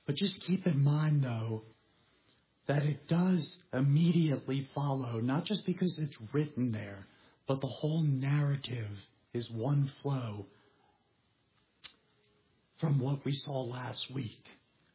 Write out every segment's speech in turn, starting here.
But just keep in mind, though, that it does immediately follow, not just because it's written there, but the whole narrative is one flow from what we saw last week.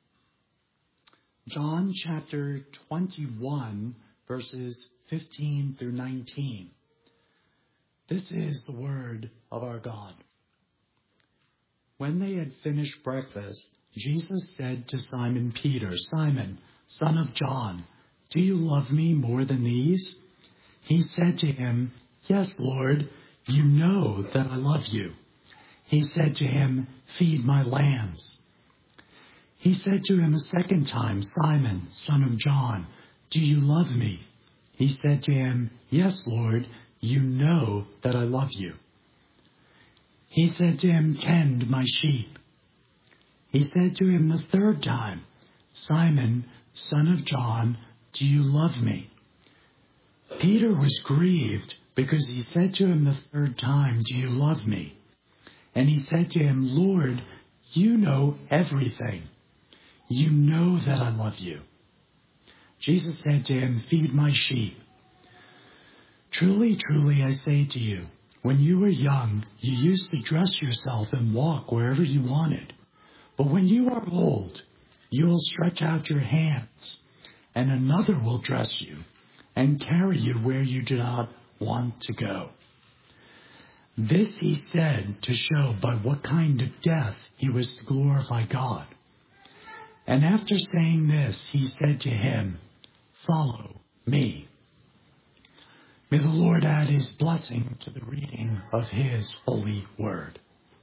John chapter 21, verses 15 through 19. This is the word of our God. When they had finished breakfast, Jesus said to Simon Peter, "Simon, son of John, do you love me more than these?" He said to him, "Yes, Lord, you know that I love you." He said to him, "Feed my lambs." He said to him a second time, "Simon, son of John, do you love me?" He said to him, "Yes, Lord, you know that I love you." He said to him, "Tend my sheep." He said to him the third time, "Simon, son of John, do you love me?" Peter was grieved because he said to him the third time, "Do you love me?" And he said to him, "Lord, you know everything. You know that I love you." Jesus said to him, "Feed my sheep. Truly, truly, I say to you, when you were young, you used to dress yourself and walk wherever you wanted. But when you are old, you will stretch out your hands, and another will dress you and carry you where you do not want to go." This he said to show by what kind of death he was to glorify God. And after saying this, he said to him, "Follow me." May the Lord add his blessing to the reading of his holy word.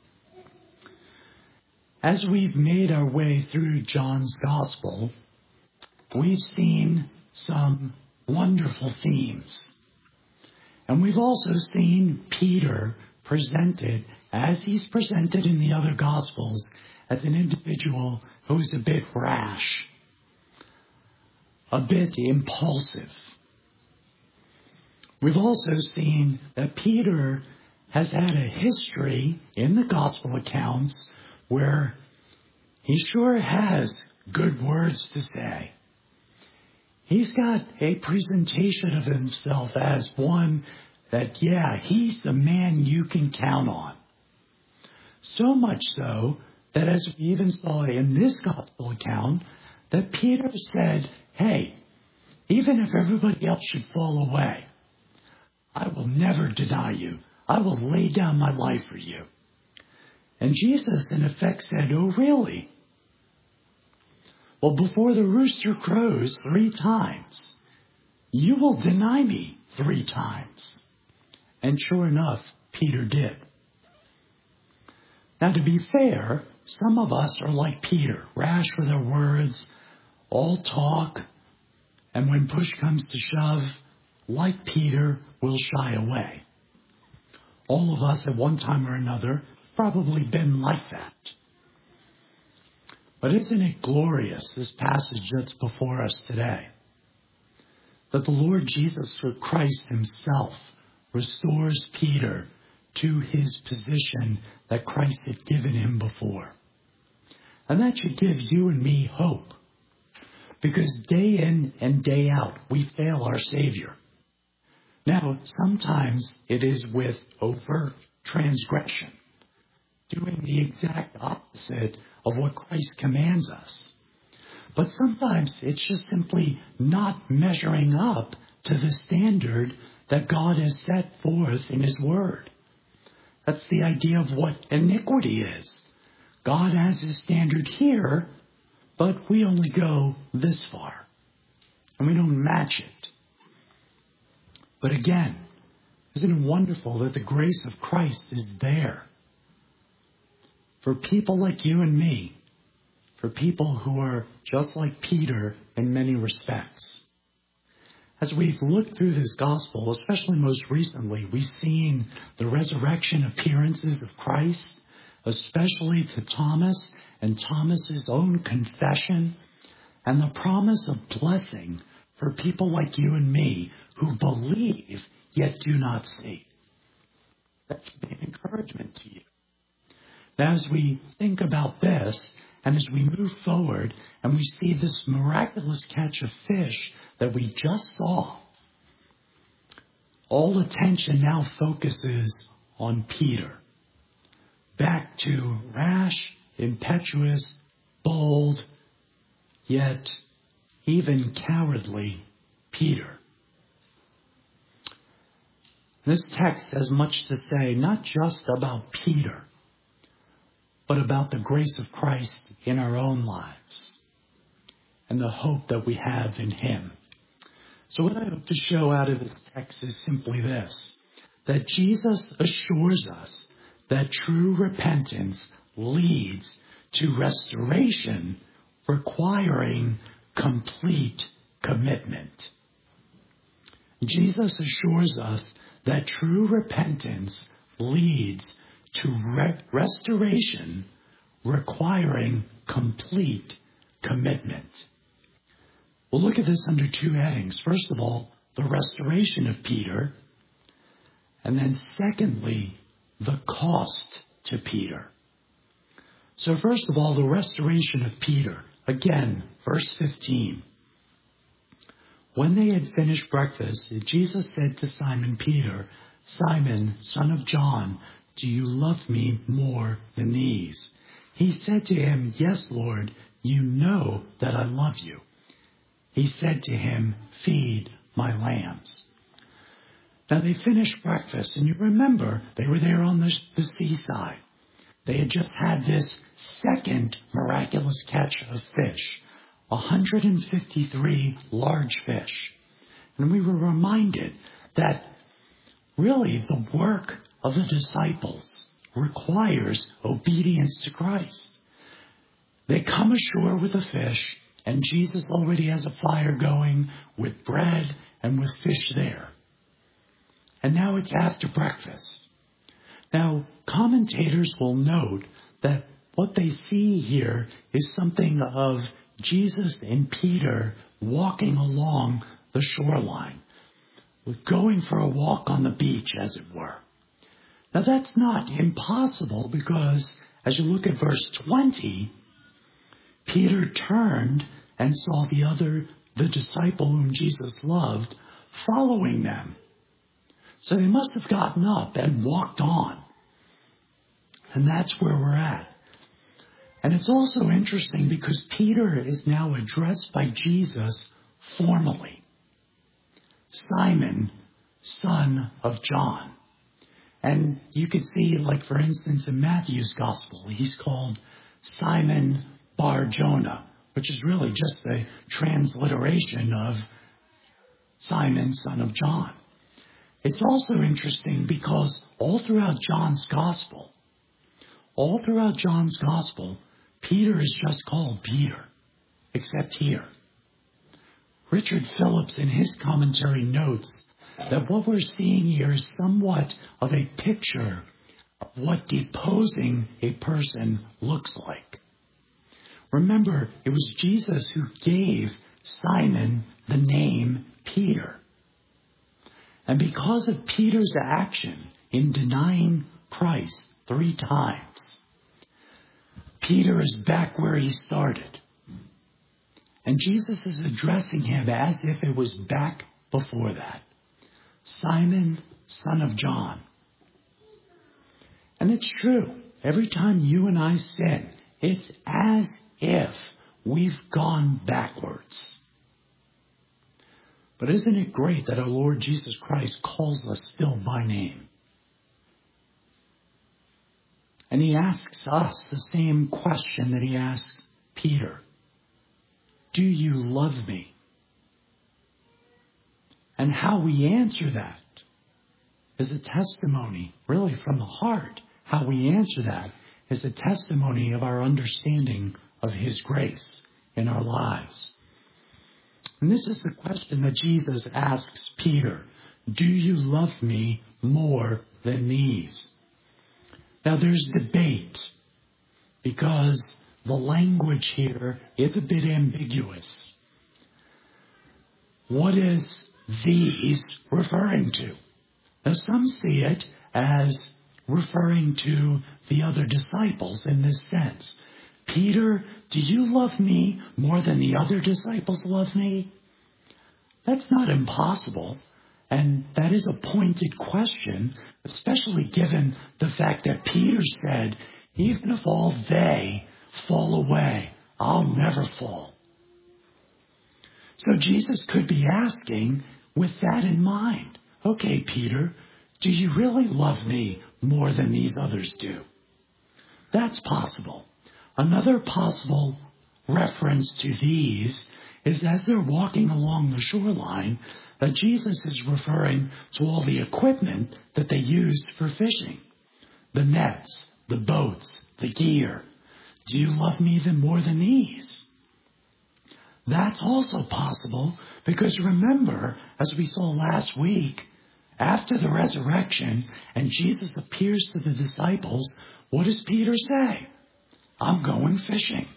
As we've made our way through John's gospel, we've seen some wonderful themes. And we've also seen Peter presented, as he's presented in the other gospels, as an individual who is a bit rash, a bit impulsive. We've also seen that Peter has had a history in the gospel accounts where he sure has good words to say. He's got a presentation of himself as one that, yeah, he's the man you can count on. So much so that, as we even saw in this gospel account, that Peter said, "Hey, even if everybody else should fall away, I will never deny you. I will lay down my life for you." And Jesus, in effect, said, "Oh, really? Well, before the rooster crows 3 times, you will deny me 3 times. And sure enough, Peter did. Now, to be fair, some of us are like Peter, rash with our words, all talk, and when push comes to shove, like Peter, will shy away. All of us at one time or another probably been like that. But isn't it glorious, this passage that's before us today, that the Lord Jesus Christ himself restores Peter to his position that Christ had given him before. And that should give you and me hope, because day in and day out, we fail our Savior. Now, sometimes it is with overt transgression, doing the exact opposite of what Christ commands us. But sometimes it's just simply not measuring up to the standard that God has set forth in his word. That's the idea of what iniquity is. God has his standard here, but we only go this far, and we don't match it. But again, isn't it wonderful that the grace of Christ is there for people like you and me, for people who are just like Peter in many respects? As we've looked through this gospel, especially most recently, we've seen the resurrection appearances of Christ, especially to Thomas and Thomas's own confession, and the promise of blessing for people like you and me who believe yet do not see. That should be an encouragement to you. Now, as we think about this, And as we move forward and we see this miraculous catch of fish that we just saw, all attention now focuses on Peter. Back to rash, impetuous, bold, yet even cowardly Peter. This text has much to say, not just about Peter, but about the grace of Christ in our own lives and the hope that we have in Him. So what I hope to show out of this text is simply this, that Jesus assures us that true repentance leads to restoration requiring complete commitment. Jesus assures us that true repentance leads to restoration requiring complete commitment. We'll look at this under two headings. First of all, the restoration of Peter, and then secondly, the cost to Peter. So first of all, the restoration of Peter. Again, verse 15. When they had finished breakfast, Jesus said to Simon Peter, "Simon, son of John, do you love me more than these?" He said to him, "Yes, Lord, you know that I love you." He said to him, "Feed my lambs." Now they finished breakfast, and you remember they were there on the seaside. They had just had this second miraculous catch of fish, 153 large fish. And we were reminded that really the work of the disciples requires obedience to Christ. They come ashore with the fish, and Jesus already has a fire going with bread and with fish there. And now it's after breakfast. Now, commentators will note that what they see here is something of Jesus and Peter walking along the shoreline, going for a walk on the beach, as it were. Now, that's not impossible because as you look at verse 20, Peter turned and saw the disciple whom Jesus loved, following them. So they must have gotten up and walked on. And that's where we're at. And it's also interesting because Peter is now addressed by Jesus formally. Simon, son of John. And you could see, like for instance, in Matthew's gospel, he's called Simon Bar-Jonah, which is really just a transliteration of Simon, son of John. It's also interesting because all throughout John's gospel, Peter is just called Peter, except here. Richard Phillips in his commentary notes that what we're seeing here is somewhat of a picture of what deposing a person looks like. Remember, it was Jesus who gave Simon the name Peter. And because of Peter's action in denying Christ 3 times, Peter is back where he started. And Jesus is addressing him as if it was back before that. Simon, son of John. And it's true. Every time you and I sin, it's as if we've gone backwards. But isn't it great that our Lord Jesus Christ calls us still by name? And He asks us the same question that He asks Peter. Do you love me? And how we answer that is a testimony, really from the heart. How we answer that is a testimony of our understanding of His grace in our lives. And this is the question that Jesus asks Peter. Do you love me more than these? Now there's debate because the language here is a bit ambiguous. What is these referring to? Now some see it as referring to the other disciples in this sense. Peter, do you love me more than the other disciples love me? That's not impossible. And that is a pointed question, especially given the fact that Peter said, even if all they fall away, I'll never fall. So Jesus could be asking with that in mind, okay, Peter, do you really love me more than these others do? That's possible. Another possible reference to these is as they're walking along the shoreline, that Jesus is referring to all the equipment that they used for fishing. The nets, the boats, the gear. Do you love me then more than these? That's also possible because remember, as we saw last week, after the resurrection and Jesus appears to the disciples, what does Peter say? I'm going fishing.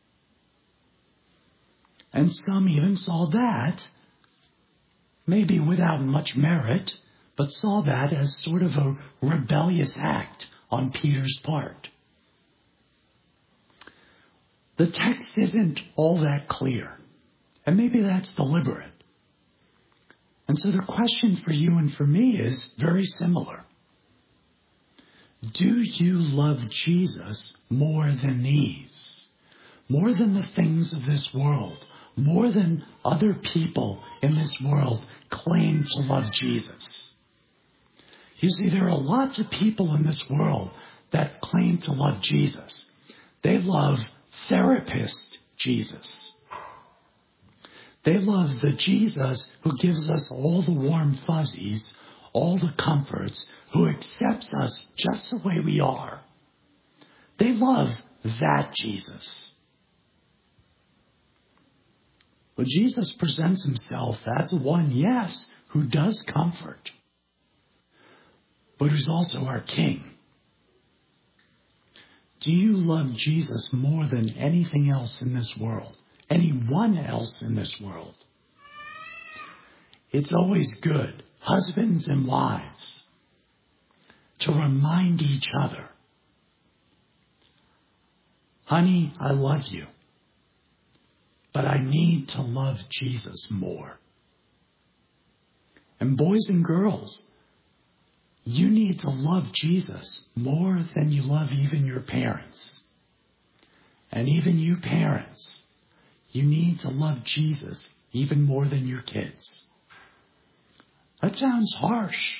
And some even saw that, maybe without much merit, but saw that as sort of a rebellious act on Peter's part. The text isn't all that clear, and maybe that's deliberate. And so the question for you and for me is very similar. Do you love Jesus more than these? More than the things of this world? More than other people in this world claim to love Jesus? You see, there are lots of people in this world that claim to love Jesus. They love therapist Jesus. They love the Jesus who gives us all the warm fuzzies, all the comforts, who accepts us just the way we are. They love that Jesus. But Jesus presents himself as the one, yes, who does comfort, but who's also our King. Do you love Jesus more than anything else in this world? Anyone else in this world? It's always good, husbands and wives, to remind each other, honey, I love you, but I need to love Jesus more. And boys and girls, you need to love Jesus more than you love even your parents. And even you parents, you need to love Jesus even more than your kids. That sounds harsh.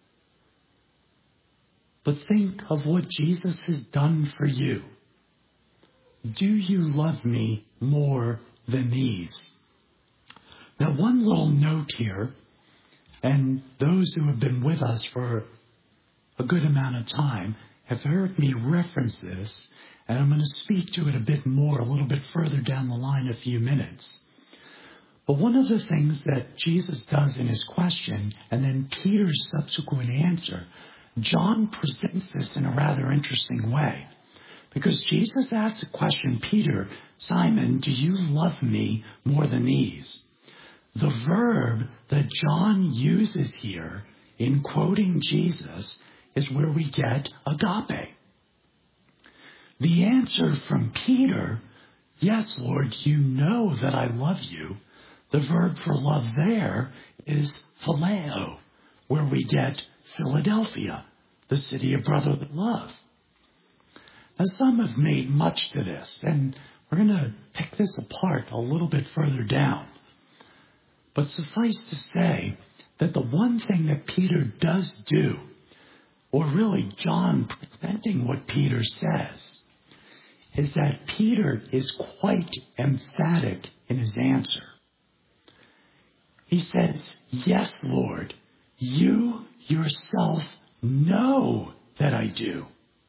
But think of what Jesus has done for you. Do you love me more than these? Now, one little note here, and those who have been with us for a good amount of time have heard me reference this, and I'm going to speak to it a bit more, a little bit further down the line, a few minutes. But one of the things that Jesus does in his question, and then Peter's subsequent answer, John presents this in a rather interesting way. Because Jesus asks the question, Peter, Simon, do you love me more than these? The verb that John uses here in quoting Jesus is where we get agape. The answer from Peter, yes, Lord, you know that I love you. The verb for love there is phileo, where we get Philadelphia, the city of brotherly love. Now, some have made much to this, and we're going to pick this apart a little bit further down. But suffice to say that the one thing that Peter does do, or really John presenting what Peter says, is that Peter is quite emphatic in his answer. He says, yes, Lord, you yourself know that I do.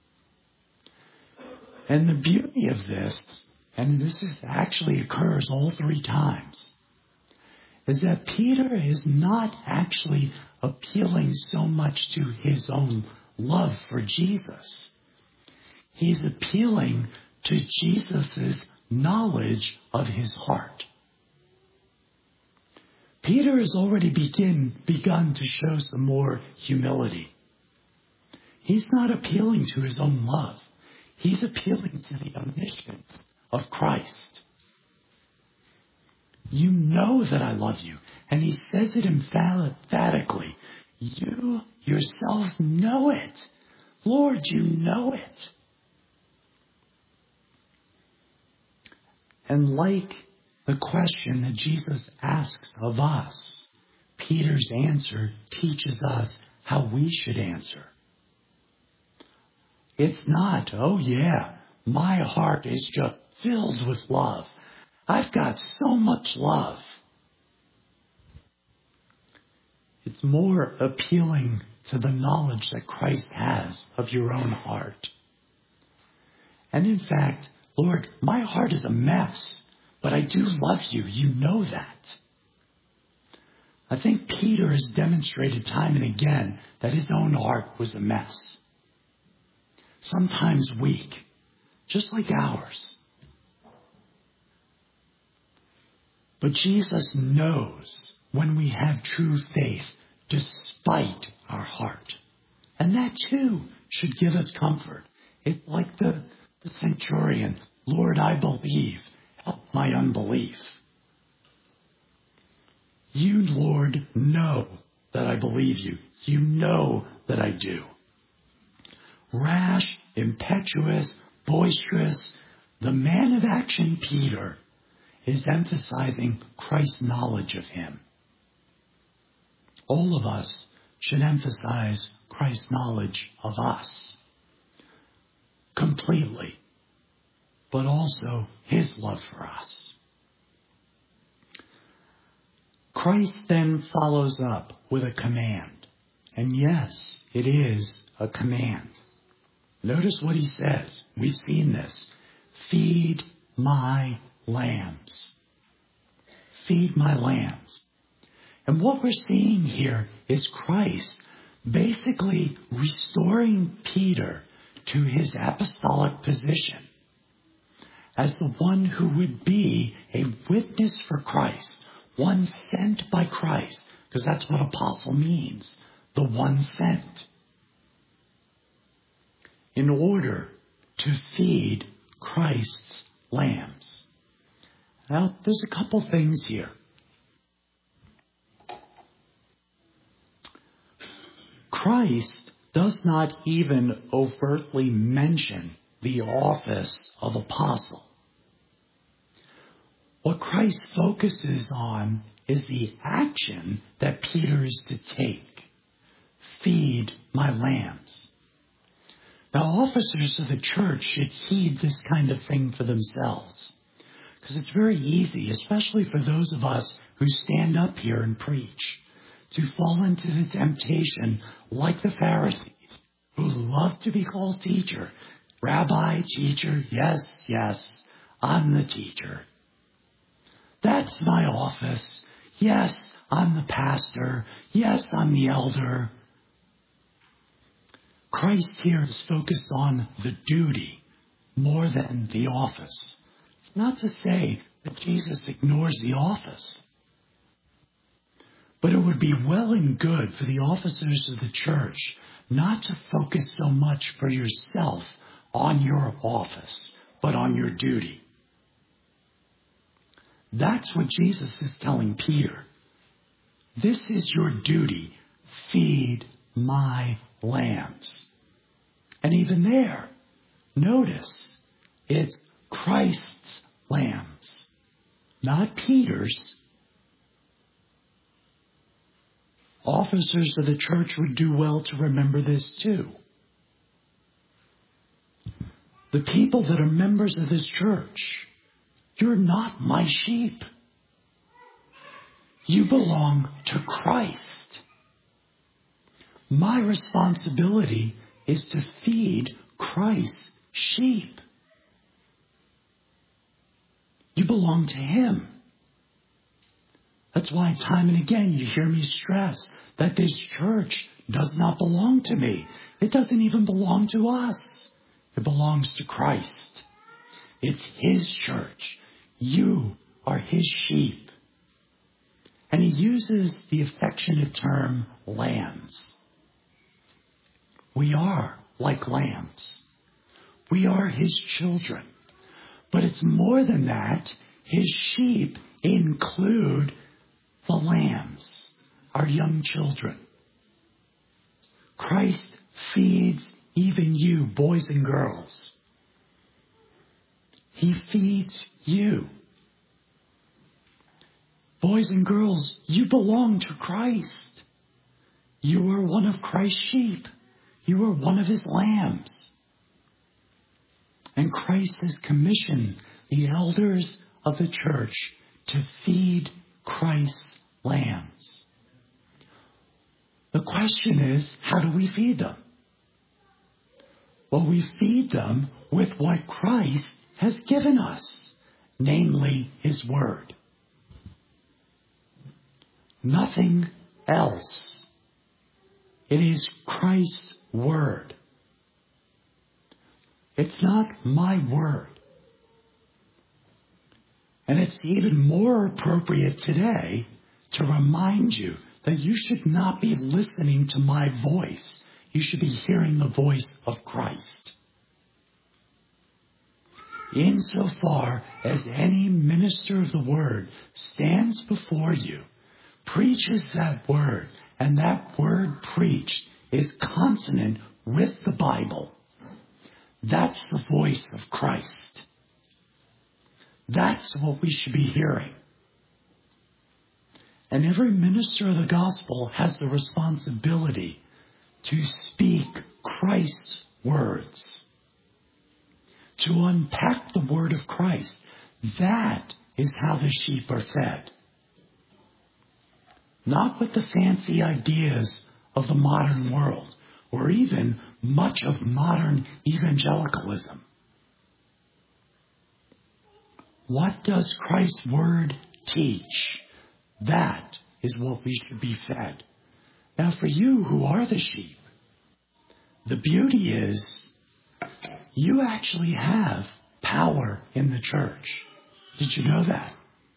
And the beauty of this, and actually occurs all three times, is that Peter is not actually appealing so much to his own love for Jesus. He's appealing to Jesus' knowledge of his heart. Peter has already begun to show some more humility. He's not appealing to his own love. He's appealing to the omniscience of Christ. You know that I love you. And he says it emphatically. You yourself know it. Lord, you know it. And like the question that Jesus asks of us, Peter's answer teaches us how we should answer. It's not, oh yeah, my heart is just filled with love. I've got so much love. It's more appealing to the knowledge that Christ has of your own heart. And in fact, Lord, my heart is a mess, but I do love you. You know that. I think Peter has demonstrated time and again that his own heart was a mess. Sometimes weak, just like ours. But Jesus knows when we have true faith despite our heart. And that too should give us comfort. It's like the centurion, Lord, I believe, help my unbelief. You, Lord, know that I believe you. You know that I do. Rash, impetuous, boisterous, the man of action, Peter, is emphasizing Christ's knowledge of him. All of us should emphasize Christ's knowledge of us completely, but also his love for us. Christ then follows up with a command. And yes, it is a command. Notice what he says. We've seen this. Feed my lambs. Feed my lambs. And what we're seeing here is Christ basically restoring Peter to his apostolic position as the one who would be a witness for Christ, one sent by Christ, because that's what apostle means, the one sent, in order to feed Christ's lambs. Now, there's a couple things here. Christ does not even overtly mention the office of apostle. What Christ focuses on is the action that Peter is to take. Feed my lambs. Now, officers of the church should heed this kind of thing for themselves. Because it's very easy, especially for those of us who stand up here and preach, to fall into the temptation like the Pharisees, who love to be called teacher. Rabbi, teacher, yes, I'm the teacher. That's my office. Yes, I'm the pastor. Yes, I'm the elder. Christ here is focused on the duty more than the office. It's not to say that Jesus ignores the office. But it would be well and good for the officers of the church not to focus so much for yourself on your office, but on your duty. That's what Jesus is telling Peter. This is your duty. Feed my lambs. And even there, notice, it's Christ's lambs, not Peter's. Officers of the church would do well to remember this too. The people that are members of this church, you're not my sheep. You belong to Christ. My responsibility is to feed Christ's sheep. You belong to him. That's why time and again you hear me stress that this church does not belong to me. It doesn't even belong to us. It belongs to Christ. It's his church. You are his sheep. And he uses the affectionate term lambs. We are like lambs. We are his children. But it's more than that. His sheep include the lambs, our young children. Christ feeds even you, boys and girls. He feeds you. Boys and girls, you belong to Christ. You are one of Christ's sheep. You are one of his lambs. And Christ has commissioned the elders of the church to feed Christ's lambs. The question is, how do we feed them? Well, we feed them with what Christ has given us, namely his word. Nothing else. It is Christ's word. It's not my word. And it's even more appropriate today to remind you that you should not be listening to my voice. You should be hearing the voice of Christ. Insofar as any minister of the word stands before you, preaches that word, and that word preached is consonant with the Bible, that's the voice of Christ. That's what we should be hearing. And every minister of the gospel has the responsibility to speak Christ's words, to unpack the word of Christ. That is how the sheep are fed. Not with the fancy ideas of the modern world, or even much of modern evangelicalism. What does Christ's word teach? That is what we should be fed. Now, for you who are the sheep, the beauty is you actually have power in the church. Did you know that?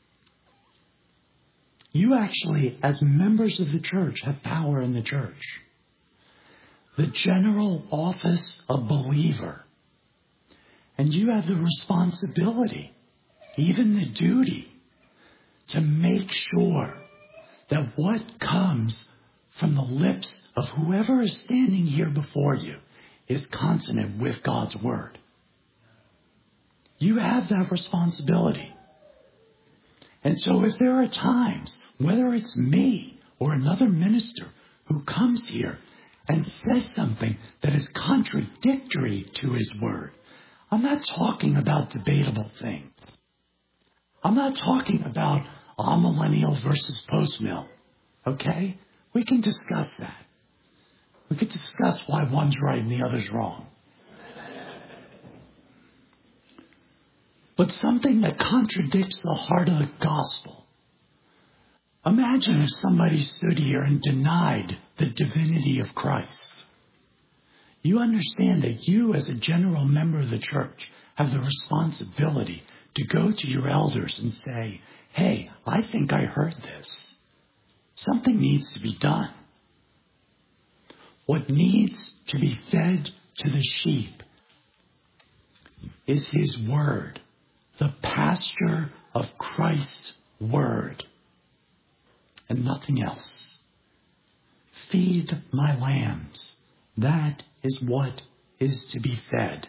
You actually, as members of the church, have power in the church. The general office of believer. And you have the responsibility, even the duty, to make sure that what comes from the lips of whoever is standing here before you is consonant with God's word. You have that responsibility. And so if there are times, whether it's me or another minister who comes here and says something that is contradictory to his word, I'm not talking about debatable things. I'm not talking about amillennial versus post-mill. Okay? We can discuss that. We could discuss why one's right and the other's wrong. But something that contradicts the heart of the gospel. Imagine if somebody stood here and denied the divinity of Christ. You understand that you, as a general member of the church, have the responsibility to go to your elders and say, hey, I think I heard this. Something needs to be done. What needs to be fed to the sheep is his word, the pasture of Christ's word, and nothing else. Feed my lambs. That is what is to be fed.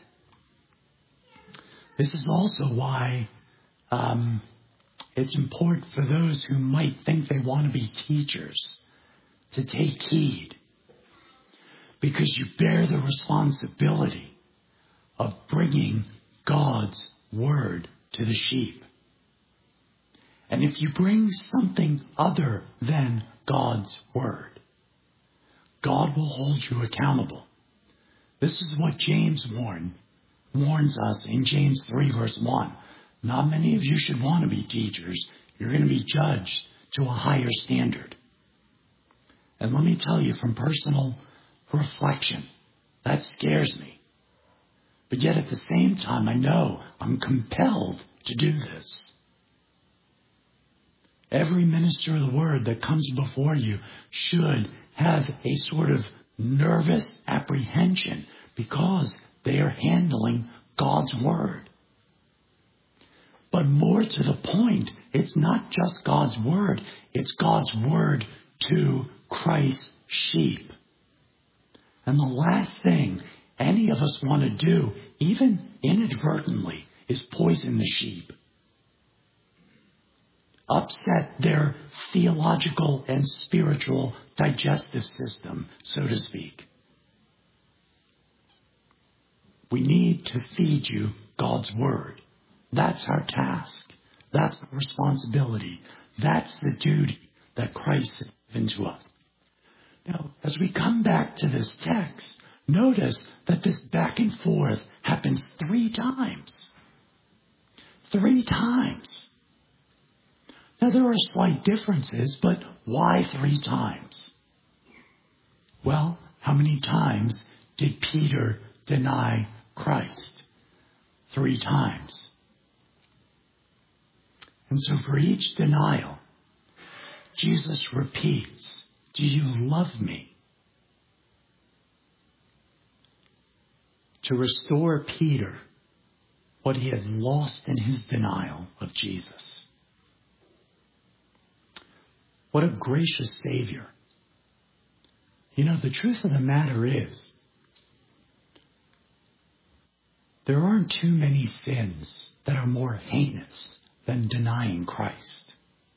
This is also why it's important for those who might think they want to be teachers to take heed, because you bear the responsibility of bringing God's word to the sheep. And if you bring something other than God's word, God will hold you accountable. This is what James warns us in James 3 verse 1. Not many of you should want to be teachers. You're going to be judged to a higher standard. And let me tell you from personal reflection, that scares me. But yet at the same time, I know I'm compelled to do this. Every minister of the word that comes before you should have a sort of nervous apprehension because they are handling God's Word. But more to the point, it's not just God's Word, it's God's Word to Christ's sheep. And the last thing any of us want to do, even inadvertently, is poison the sheep. Upset their theological and spiritual digestive system, so to speak. We need to feed you God's Word. That's our task. That's the responsibility. That's the duty that Christ has given to us. Now, as we come back to this text, notice that this back and forth happens 3 times. 3 times. Now, there are slight differences, but why 3 times? Well, how many times did Peter deny Christ? 3 times. And so for each denial, Jesus repeats, "Do you love me?" To restore Peter what he had lost in his denial of Jesus. What a gracious Savior. You know, the truth of the matter is, there aren't too many sins that are more heinous than denying Christ.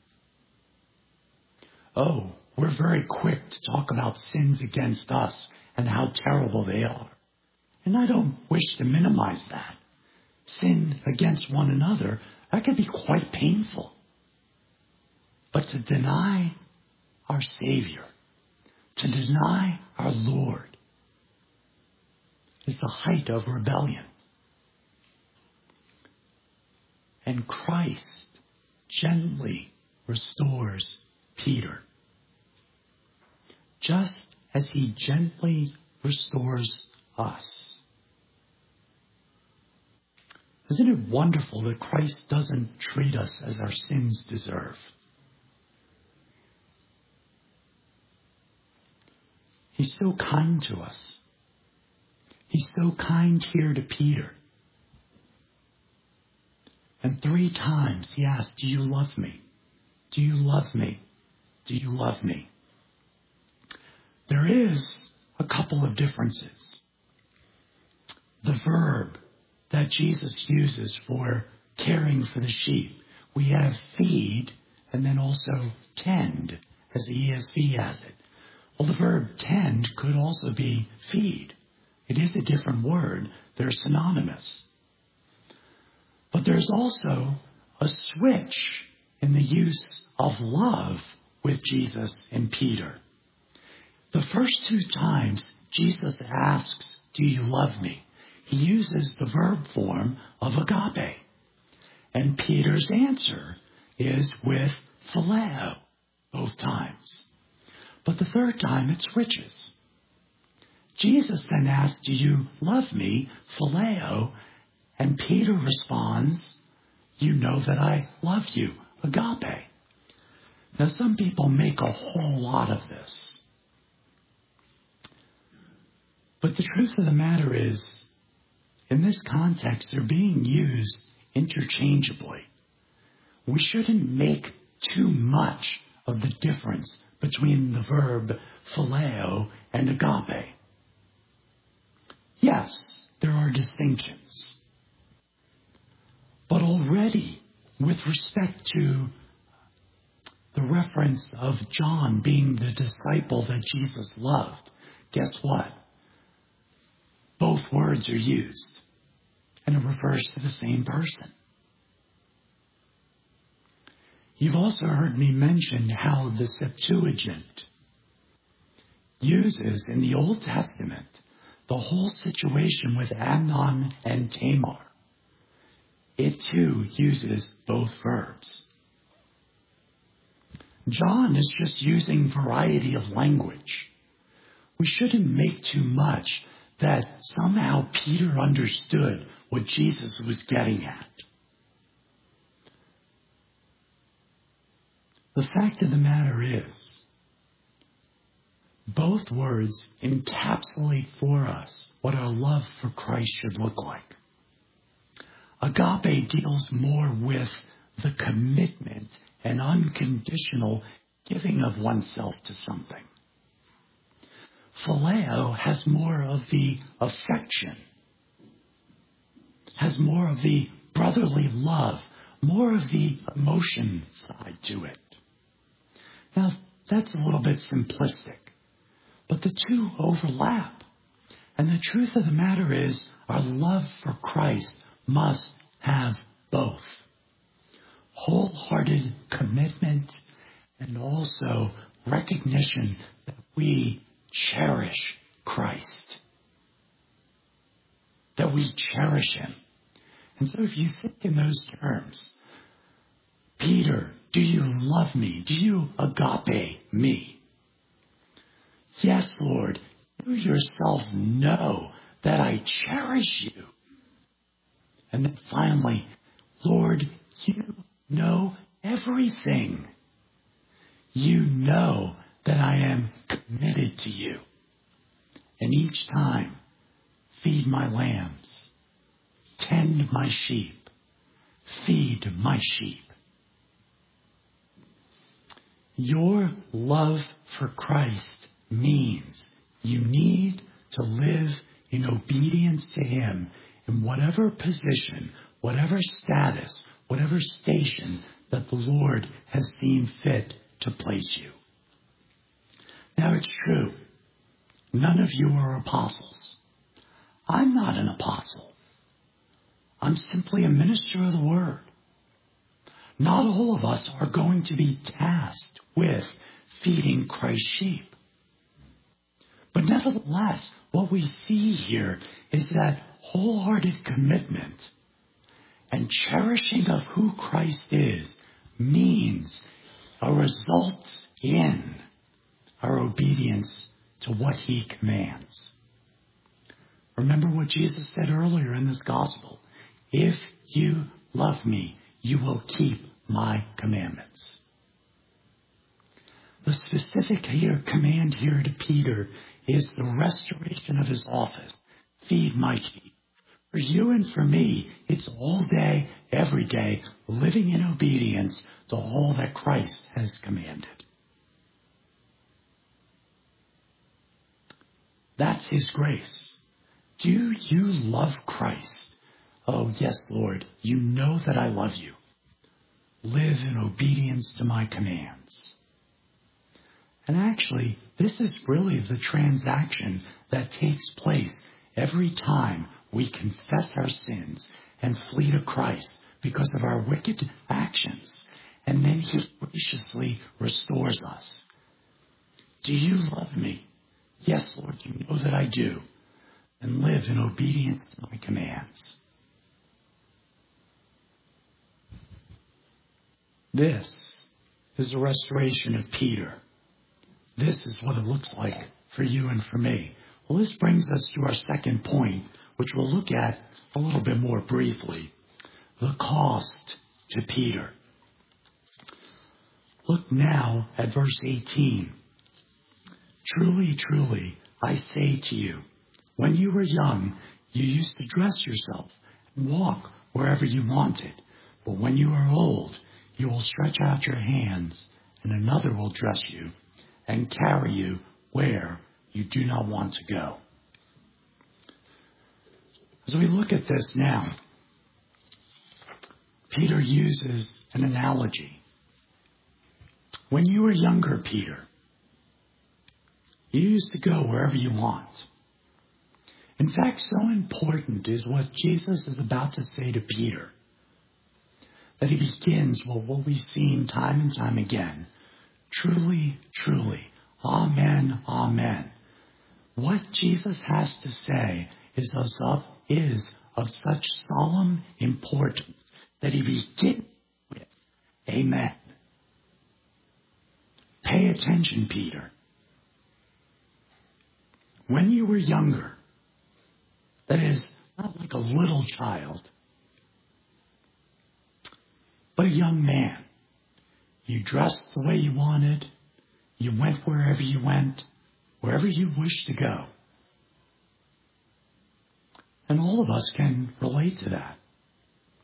Oh, we're very quick to talk about sins against us and how terrible they are. And I don't wish to minimize that. Sin against one another, that can be quite painful. But to deny our Savior, to deny our Lord, is the height of rebellion. And Christ gently restores Peter, just as he gently restores us. Isn't it wonderful that Christ doesn't treat us as our sins deserve? He's so kind to us. He's so kind here to Peter. And 3 times he asked, "Do you love me? Do you love me? Do you love me?" There is a couple of differences. The verb that Jesus uses for caring for the sheep, we have feed and then also tend, as the ESV has it. Well, the verb tend could also be feed. It is a different word. They're synonymous. But there's also a switch in the use of love with Jesus and Peter. The first 2 times Jesus asks, "Do you love me?" he uses the verb form of agape. And Peter's answer is with phileo both times. But the 3rd time it switches. Jesus then asks, "Do you love me?" phileo. And Peter responds, "You know that I love you," agape. Now, some people make a whole lot of this. But the truth of the matter is, in this context, they're being used interchangeably. We shouldn't make too much of the difference between the verb phileo and agape. Yes, there are distinctions. But already, with respect to the reference of John being the disciple that Jesus loved, guess what? Both words are used, and it refers to the same person. You've also heard me mention how the Septuagint uses in the Old Testament the whole situation with Amnon and Tamar. It too uses both verbs. John is just using variety of language. We shouldn't make too much that somehow Peter understood what Jesus was getting at. The fact of the matter is, both words encapsulate for us what our love for Christ should look like. Agape deals more with the commitment and unconditional giving of oneself to something. Phileo has more of the affection, has more of the brotherly love, more of the emotion side to it. Now, that's a little bit simplistic, but the two overlap. And the truth of the matter is, our love for Christ must have both. Wholehearted commitment and also recognition that we cherish Christ, that we cherish Him. And so if you think in those terms, Peter, do you love me? Do you agape me? Yes, Lord, you yourself know that I cherish you. And then finally, Lord, you know everything. You know that I am committed to you. And each time, feed my lambs, tend my sheep, feed my sheep. Your love for Christ means you need to live in obedience to Him in whatever position, whatever status, whatever station that the Lord has seen fit to place you. Now it's true, none of you are apostles. I'm not an apostle. I'm simply a minister of the Word. Not all of us are going to be tasked with feeding Christ's sheep. But nevertheless, what we see here is that wholehearted commitment and cherishing of who Christ is means a result in our obedience to what He commands. Remember what Jesus said earlier in this gospel. If you love me, you will keep my commandments. The specific command here to Peter is the restoration of his office. Feed my sheep. For you and for me, it's all day, every day, living in obedience to all that Christ has commanded. That's His grace. Do you love Christ? Oh, yes, Lord, you know that I love you. Live in obedience to my commands. And actually, this is really the transaction that takes place every time we confess our sins and flee to Christ because of our wicked actions. And then He graciously restores us. Do you love me? Yes, Lord, you know that I do. And live in obedience to my commands. This is the restoration of Peter. This is what it looks like for you and for me. Well, this brings us to our second point, which we'll look at a little bit more briefly. The cost to Peter. Look now at verse 18. Truly, truly, I say to you, when you were young, you used to dress yourself and walk wherever you wanted. But when you are old, you will stretch out your hands, and another will dress you and carry you where you do not want to go. As we look at this now, Peter uses an analogy. When you were younger, Peter, you used to go wherever you want. In fact, so important is what Jesus is about to say to Peter, that he begins with what we've seen time and time again. Truly, truly, amen, amen. What Jesus has to say is of such solemn importance that he begins with, amen. Pay attention, Peter. When you were younger, that is, not like a little child, but a young man, you dressed the way you wanted, you went wherever you went, wherever you wished to go. And all of us can relate to that.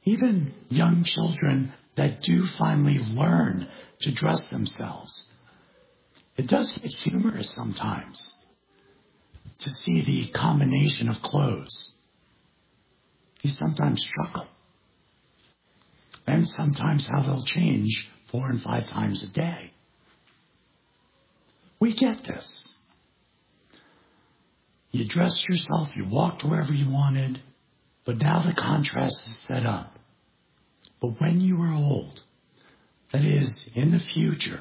Even young children that do finally learn to dress themselves. It does get humorous sometimes to see the combination of clothes. You sometimes chuckle. And sometimes how they'll change 4 and 5 times a day. We get this. You dressed yourself, you walked wherever you wanted, but now the contrast is set up. But when you are old, that is, in the future,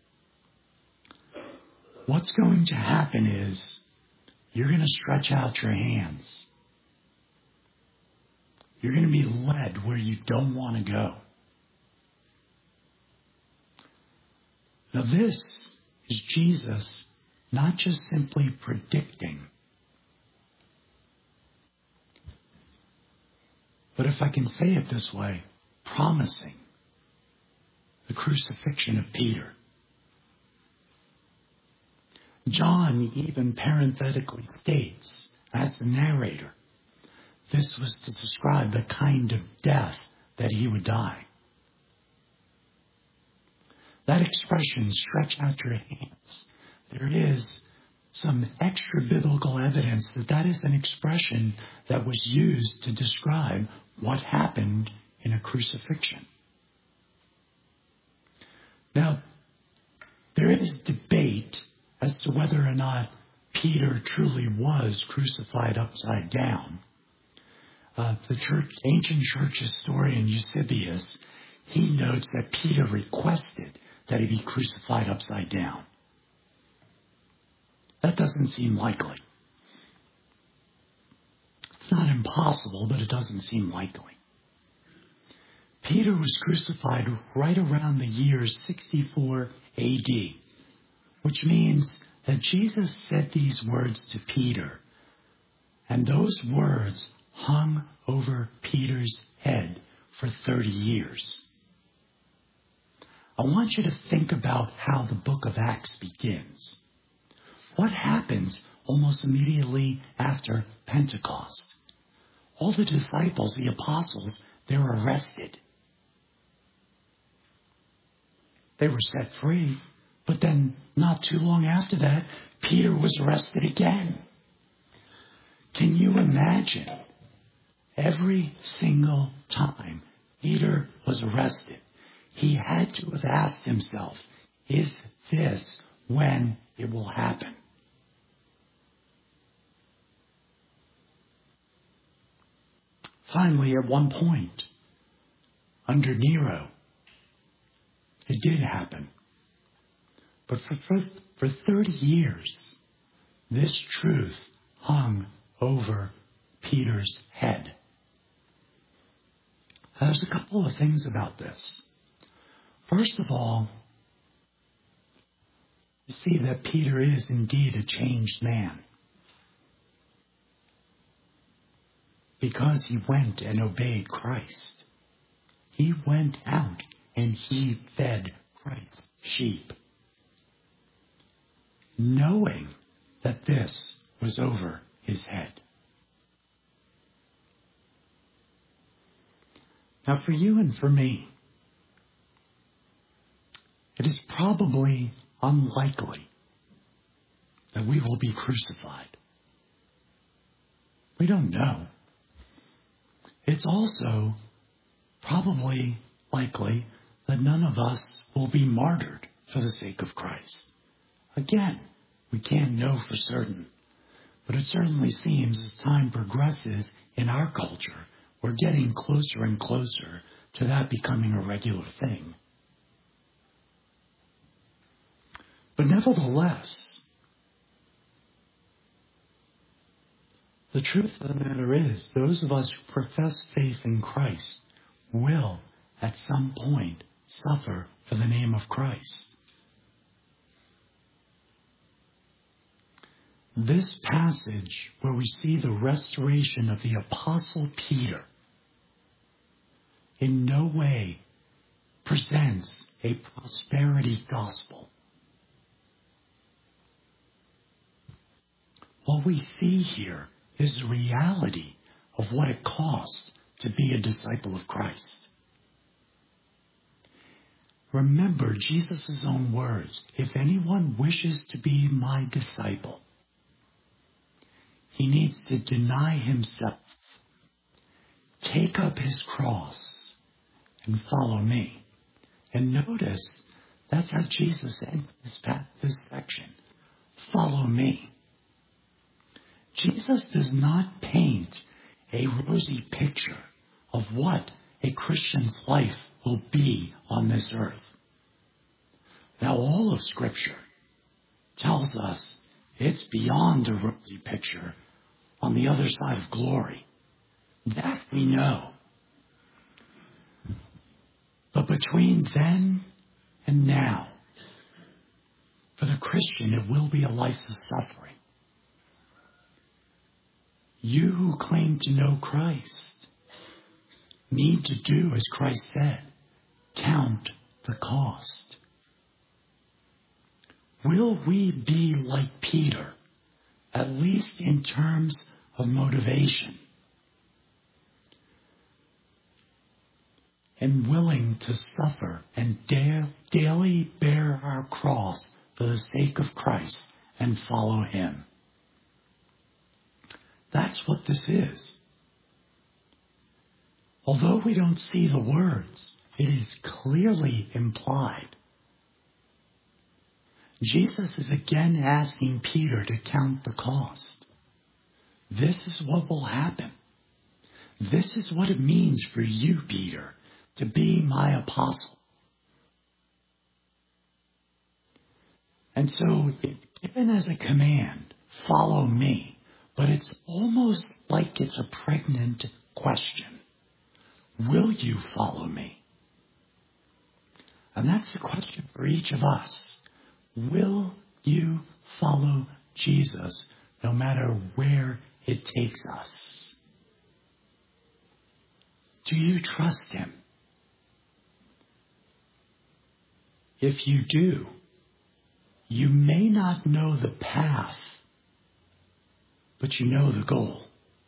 what's going to happen is you're going to stretch out your hands. You're going to be led where you don't want to go. Now this is Jesus not just simply predicting, but if I can say it this way, promising the crucifixion of Peter. John even parenthetically states, as the narrator, this was to describe the kind of death that he would die. That expression, stretch out your hands, there is some extra biblical evidence that that is an expression that was used to describe what happened in a crucifixion. Now, there is debate as to whether or not Peter truly was crucified upside down. Ancient church historian Eusebius, he notes that Peter requested that he be crucified upside down. That doesn't seem likely. It's not impossible, but it doesn't seem likely. Peter was crucified right around the year 64 AD, which means that Jesus said these words to Peter, and those words hung over Peter's head for 30 years. I want you to think about how the book of Acts begins. What happens almost immediately after Pentecost? All the disciples, the apostles, they're arrested. They were set free, but then not too long after that, Peter was arrested again. Can you imagine? Every single time Peter was arrested, he had to have asked himself, is this when it will happen? Finally, at one point, under Nero, it did happen. But for 30 years, this truth hung over Peter's head. There's a couple of things about this. First of all, you see that Peter is indeed a changed man. Because he went and obeyed Christ. He went out and he fed Christ's sheep. Knowing that this was over his head. Now for you and for me, it is probably unlikely that we will be crucified. We don't know. It's also probably likely that none of us will be martyred for the sake of Christ. Again, we can't know for certain, but it certainly seems as time progresses in our culture, we're getting closer and closer to that becoming a regular thing. But nevertheless, the truth of the matter is, those of us who profess faith in Christ will, at some point, suffer for the name of Christ. This passage, where we see the restoration of the Apostle Peter, in no way presents a prosperity gospel. What we see here is the reality of what it costs to be a disciple of Christ. Remember Jesus' own words, if anyone wishes to be my disciple, he needs to deny himself, take up his cross, and follow me. And notice, that's how Jesus ends this section. Follow me. Jesus does not paint a rosy picture of what a Christian's life will be on this earth. Now, all of Scripture tells us it's beyond a rosy picture on the other side of glory. That we know. But between then and now, for the Christian, it will be a life of suffering. You who claim to know Christ need to do as Christ said, count the cost. Will we be like Peter, at least in terms of motivation, and willing to suffer and daily bear our cross for the sake of Christ and follow him? That's what this is. Although we don't see the words, it is clearly implied. Jesus is again asking Peter to count the cost. This is what will happen. This is what it means for you, Peter, to be my apostle. And so it's given as a command, follow me. But it's almost like it's a pregnant question. Will you follow me? And that's the question for each of us. Will you follow Jesus no matter where it takes us? Do you trust him? If you do, you may not know the path, but you know the goal.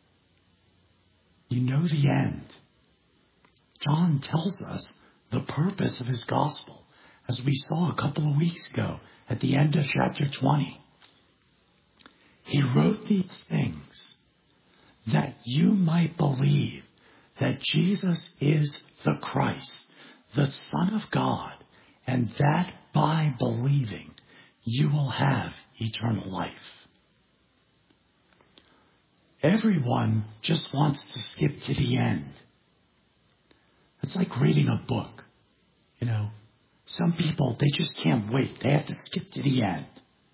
You know the end. John tells us the purpose of his gospel, as we saw a couple of weeks ago at the end of chapter 20. He wrote these things that you might believe that Jesus is the Christ, the Son of God, and that by believing you will have eternal life. Everyone just wants to skip to the end. It's like reading a book. Some people, they just can't wait. They have to skip to the end.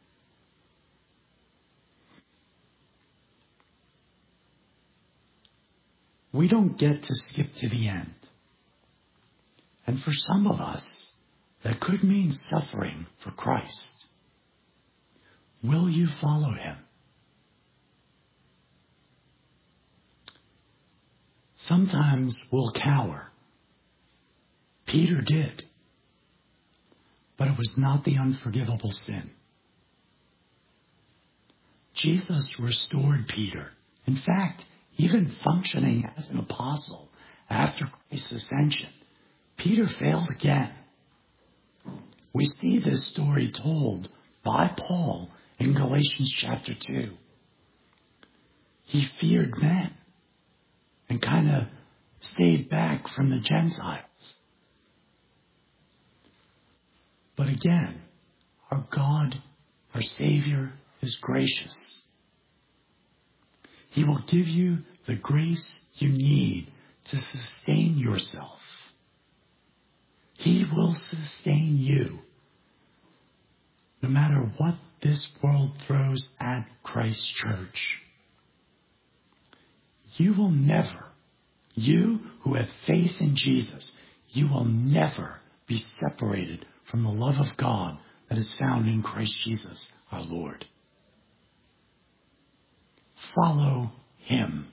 We don't get to skip to the end. And for some of us, that could mean suffering for Christ. Will you follow him? Sometimes we'll cower. Peter did. But it was not the unforgivable sin. Jesus restored Peter. In fact, even functioning as an apostle after Christ's ascension, Peter failed again. We see this story told by Paul in Galatians chapter 2. He feared men and kind of stayed back from the Gentiles. But again, our God, our Savior, is gracious. He will give you the grace you need to sustain yourself. He will sustain you no matter what this world throws at Christ's church. You will never, you who have faith in Jesus, you will never be separated from the love of God that is found in Christ Jesus, our Lord. Follow him.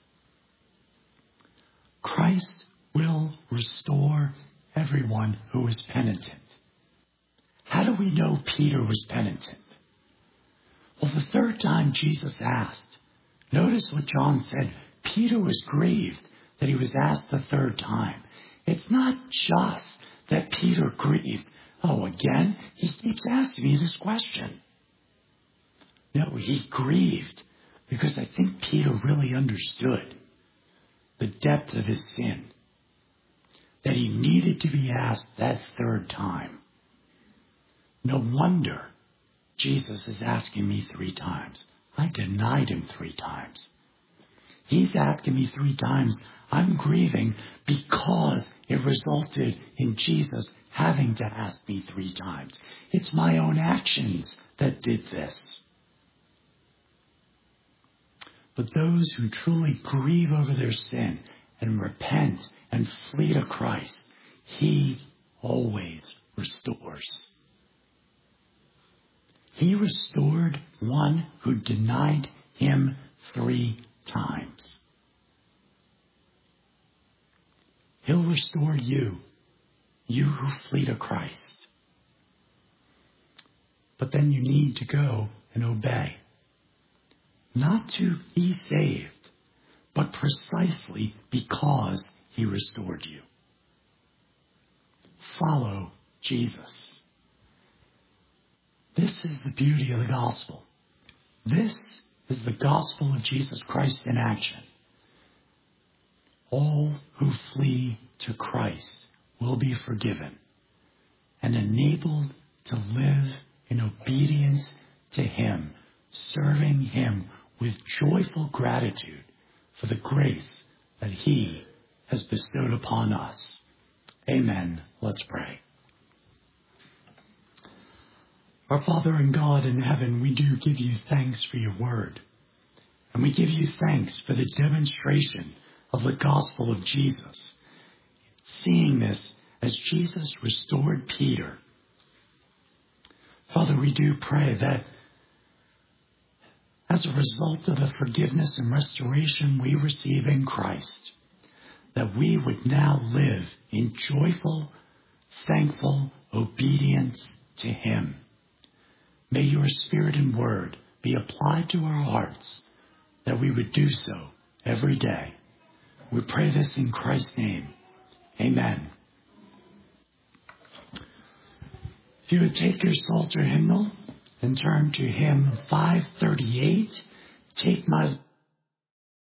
Christ will restore everyone who is penitent. How do we know Peter was penitent? Well, the third time Jesus asked, notice what John said, Peter was grieved that he was asked the third time. It's not just that Peter grieved. Oh, again? He keeps asking me this question. No, he grieved because I think Peter really understood the depth of his sin, that he needed to be asked that third time. No wonder Jesus is asking me 3 times. I denied him 3 times. He's asking me 3 times. I'm grieving because it resulted in Jesus having to ask me 3 times. It's my own actions that did this. But those who truly grieve over their sin and repent and flee to Christ, he always restores. He restored one who denied him 3 times. He'll restore you, you who flee to Christ. But then you need to go and obey. Not to be saved, but precisely because he restored you. Follow Jesus. This is the beauty of the gospel. This is the gospel of Jesus Christ in action. All who flee to Christ will be forgiven and enabled to live in obedience to him, serving him with joyful gratitude for the grace that he has bestowed upon us. Amen. Let's pray. Our Father and God in heaven, we do give you thanks for your word. And we give you thanks for the demonstration of the gospel of Jesus. Seeing this as Jesus restored Peter. Father, we do pray that as a result of the forgiveness and restoration we receive in Christ, that we would now live in joyful, thankful obedience to him. May your spirit and word be applied to our hearts, that we would do so every day. We pray this in Christ's name. Amen. If you would take your Psalter hymnal and turn to hymn 538, Take My